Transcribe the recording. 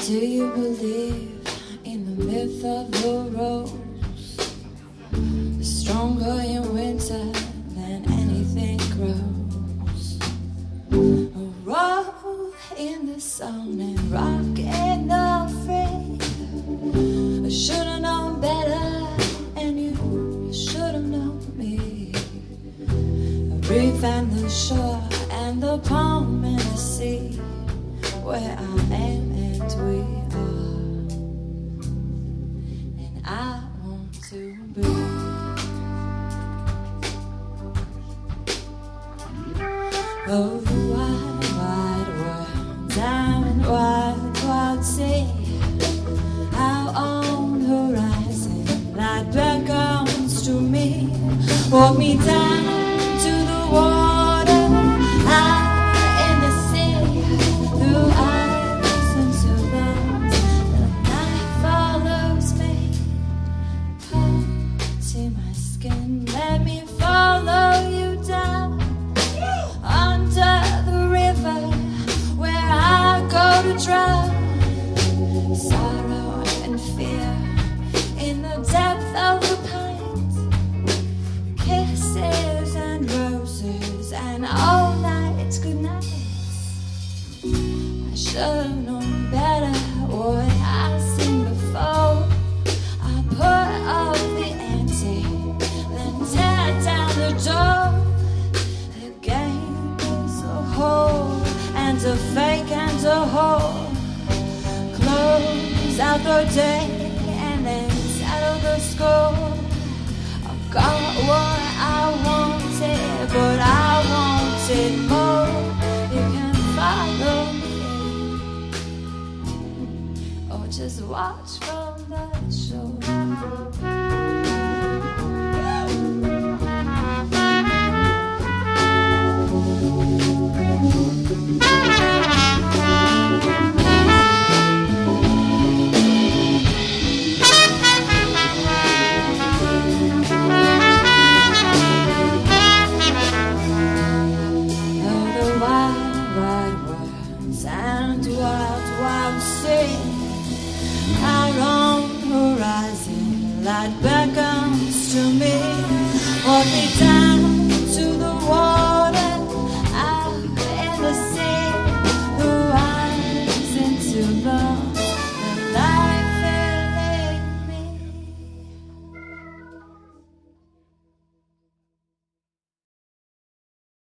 Do you believe in the myth of the rose? Stronger in winter than anything grows. Roll in the sun and rock in the free. I should've known better, and you should've known me. A reef and the shore and the palm and the sea, where I am and we are, and I want to be. Oh, the wide, wide world, diamond wide, wide sea. Out on the horizon, light beckons to me. Walk me down to the water, high in the sea. Through eyes into lungs, the night follows me. Come to my skin, let me follow you down. Under the river where I go to drown. Sorrow and fear in the depth of the pines. Kisses and roses and all nights good nights. I should've known better what I seen before. I put up the ante, then tear down the door. And a fake and a whore. Close out the day and then settle the score. I've got what I wanted, but I wanted more. You can follow me or just watch from the shore.